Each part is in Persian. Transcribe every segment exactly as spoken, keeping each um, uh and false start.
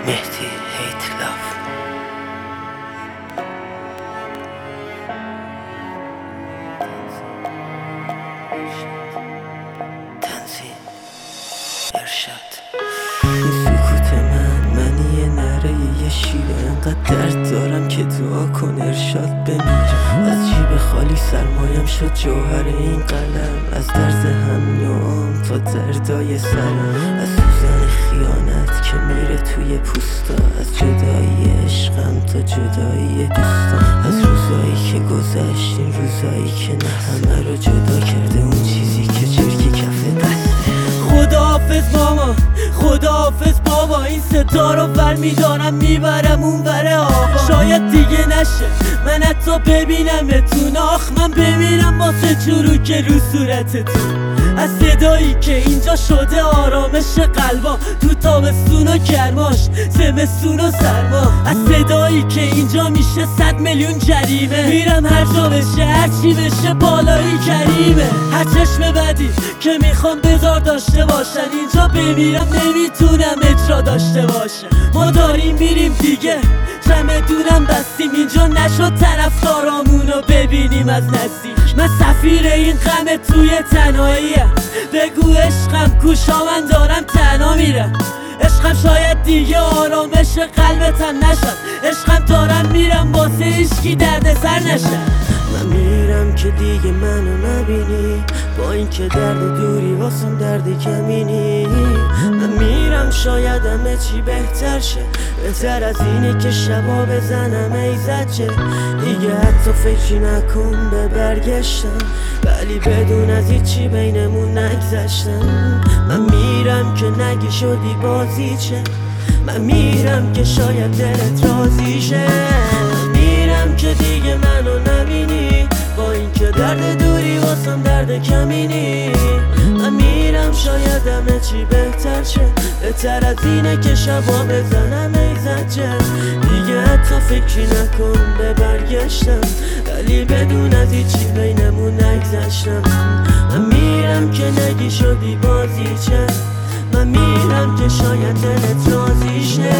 مهدی هیت لاف. تنزیل ارشاد. این سکوت من منی یه نره یه شیره، انقدر درد دارم که دعا کن ارشاد بمیرم. از جیب خالی سرمایم شد جوهر این قلم، از درد هم نوام تا دردای سرم، از سوزن خیانت که میره توی پوستا، از جدایی عشقم تا جدایی دوستان، از روزایی که گذشت این روزایی که نه همه رو جدا کرده اون چیزی که چرکی کف دسته. خداحافظ ماما، خداحافظ بابا، این صدا رو ور میدارم میبرم اون وره آقا. شاید دیگه نشه من حتی ببینمتون، آخ من بمیرم واسه چروک رو صورتتون. از صدایی که اینجا شده آرامش قلبا، تو تابستون و گرماش زمستون و سرما، از صدایی که اینجا میشه صد میلیون جریمه. میرم هر جا بشه هرچی بشه بالایی کریمه. هر چشم بدی که میخوام بذار داشته باشن، اینجا بمیرم نمیتونم اجرا داشته باشم. ما داریم میریم دیگه چمدونم بستیم، اینجا نشد طرفدارامونو ببینیم از نزدیک. من سفیر این غم توی تنهاییم، بگو عشقم کوشا من دارم تنها میرم. عشقم شاید دیگه آرامش قلبتم نشم، عشقم دارم میرم واسه هیچکی درد سر نشم. من میرم که دیگه منو نبینی، با این که درد دوری واسم درد کمینی. من میرم شاید همه چی بهتر شه، بهتر از اینه که شبا بزنم ای زجه. دیگه حتی فکری نکن به برگشتم، ولی بدون از هیچی بینمون نگذشتم. من میرم که نگی شدی بازی چه، من میرم که شاید دلت راضی شه. من میرم که دیگه منو نبینی، با این که درد دوری واسم درد کمینی. من میرم شاید همه چی بهتر شه، بهتر از اینه که شبا بزنم ای زجه. دیگه حتی فکری نکن به برگشتم، ولی بدون از هیچی بینمون نگذشتم. من میرم که نگی شدی بازی چه، من میرم که شاید دلت راضی شه.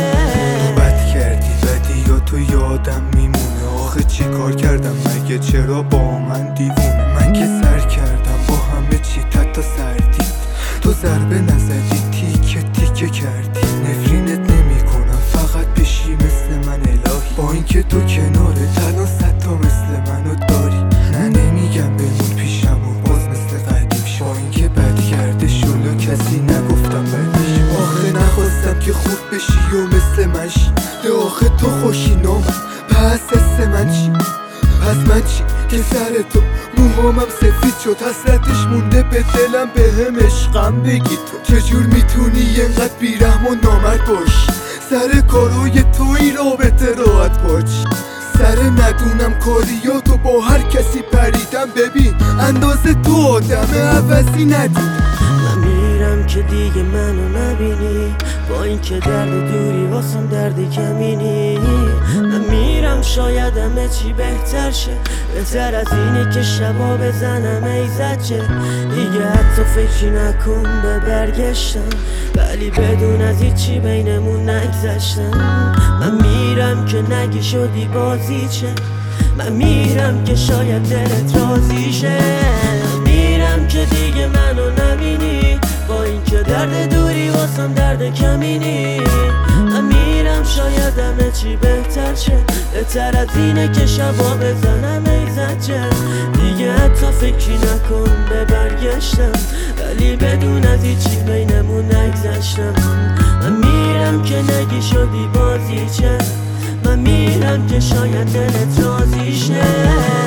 بد کردی بدی یا تو یادم میمونه، آخه چی کار کردم مگه چرا با من دیوونه. من که سر کردم با همه چی تا سردی، تو ضربه نزدی تیکه تیکه کردی. نفرینت نمی کنم فقط بشی مثل من الهی، با اینکه تو کنار تنها صد تا مثل منو داری. نه نمیگم بمون پیشم و باز مثل قدیم شو، با اینکه بد کرده شلو کسی نگفتم بدش. آخه نخواستم که خوب بشی و مثل من شی، ده آخه تو خوشی نامم پس حس من چی؟ پس من چی که سر تو موهامم سفید شد، حسرتش مونده به دلم به هم عشقم بگی تو. چجور میتونی اینقدر بیرحم و نامرد باشی، سر کارای تو این رابطه راحت باشی. سر ندونم کاریاتو با هر کسی پریدم، ببین اندازه تو آدم عوضی ندید. من میرم که دیگه منو نبینی، با این که درد دوری واسم درد کمینی. من میرم شاید همه چی بهتر شه، بهتر از اینه که شبا بزنم ای زجه. دیگه حتی فکری نکن به برگشتم، ولی بدون از هیچی بینمون نگذشتم. من میرم که نگی شدی بازی چه، من میرم که شاید دلت راضی شه. من میرم که دیگه منو نبینی، با این که درد دوری واسم درد کمینی. من میرم شاید همه چی بهتر شه، بهتر از اینه که شبا بزنم ای زجه. دیگه حتی فکری نکن به برگشتم، ولی بدون از هیچی بینمون نگذشتم. من میرم که نگی شدی بازی چه، من میرم که شاید دلت راضی شه.